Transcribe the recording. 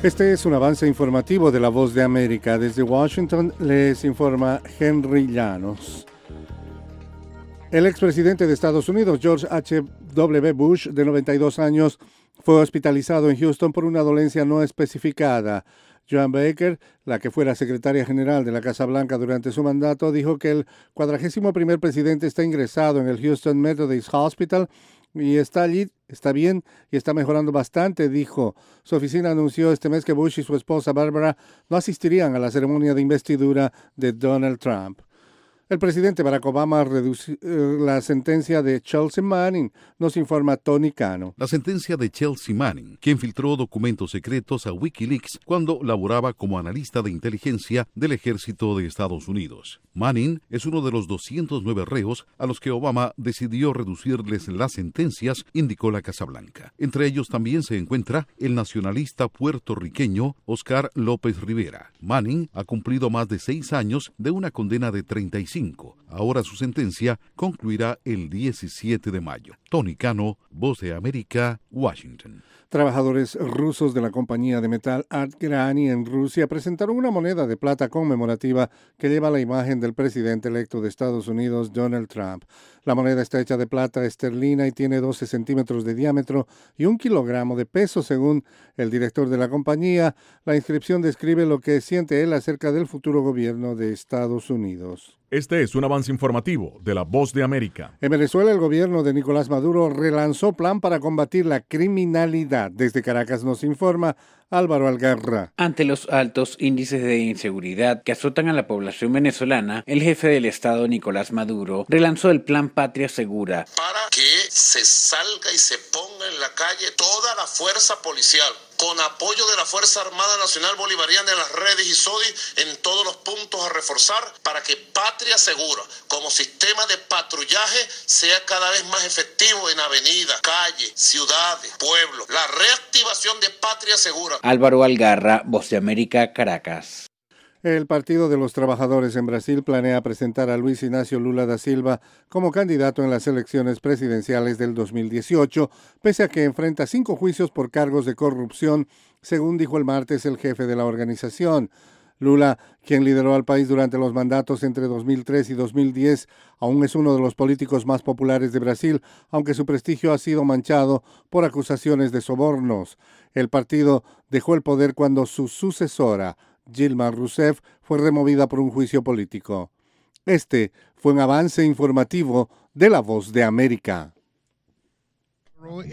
Este es un avance informativo de La Voz de América. Desde Washington les informa Henry Llanos. El expresidente de Estados Unidos, George H.W. Bush, de 92 años, fue hospitalizado en Houston por una dolencia no especificada. Joan Baker, la que fuera secretaria general de la Casa Blanca durante su mandato, dijo que el 41º presidente está ingresado en el Houston Methodist Hospital y está allí, está bien y está mejorando bastante, dijo. Su oficina anunció este mes que Bush y su esposa Barbara no asistirían a la ceremonia de investidura de Donald Trump. El presidente Barack Obama redució la sentencia de Chelsea Manning, nos informa Tony Cano. La sentencia de Chelsea Manning, quien filtró documentos secretos a Wikileaks cuando laboraba como analista de inteligencia del ejército de Estados Unidos. Manning es uno de los 209 reos a los que Obama decidió reducirles las sentencias, indicó la Casa Blanca. Entre ellos también se encuentra el nacionalista puertorriqueño Oscar López Rivera. Manning ha cumplido más de 6 años de una condena de 35. Ahora su sentencia concluirá el 17 de mayo. Tony Cano, Voz de América, Washington. Trabajadores rusos de la compañía de metal Artgrani en Rusia presentaron una moneda de plata conmemorativa que lleva la imagen del presidente electo de Estados Unidos, Donald Trump. La moneda está hecha de plata esterlina y tiene 12 centímetros de diámetro y 1 kilogramo de peso, según el director de la compañía. La inscripción describe lo que siente él acerca del futuro gobierno de Estados Unidos. Este es un avance informativo de La Voz de América. En Venezuela, el gobierno de Nicolás Maduro relanzó plan para combatir la criminalidad. Desde Caracas nos informa Álvaro Algarra. Ante los altos índices de inseguridad que azotan a la población venezolana, el jefe del Estado, Nicolás Maduro, relanzó el Plan Patria Segura. Para que se salga y se ponga en la calle toda la fuerza policial, con apoyo de la Fuerza Armada Nacional Bolivariana en las redes y SODI en todos los puntos a reforzar para que Patria Segura, como sistema de patrullaje, sea cada vez más efectivo en avenidas, calles, ciudades, pueblos. La reactivación de Patria Segura. Álvaro Algarra, Voz de América, Caracas. El Partido de los Trabajadores en Brasil planea presentar a Luis Ignacio Lula da Silva como candidato en las elecciones presidenciales del 2018, pese a que enfrenta 5 juicios por cargos de corrupción, según dijo el martes el jefe de la organización. Lula, quien lideró al país durante los mandatos entre 2003 y 2010, aún es uno de los políticos más populares de Brasil, aunque su prestigio ha sido manchado por acusaciones de sobornos. El partido dejó el poder cuando su sucesora, Dilma Rousseff, fue removida por un juicio político. Este fue un avance informativo de La Voz de América.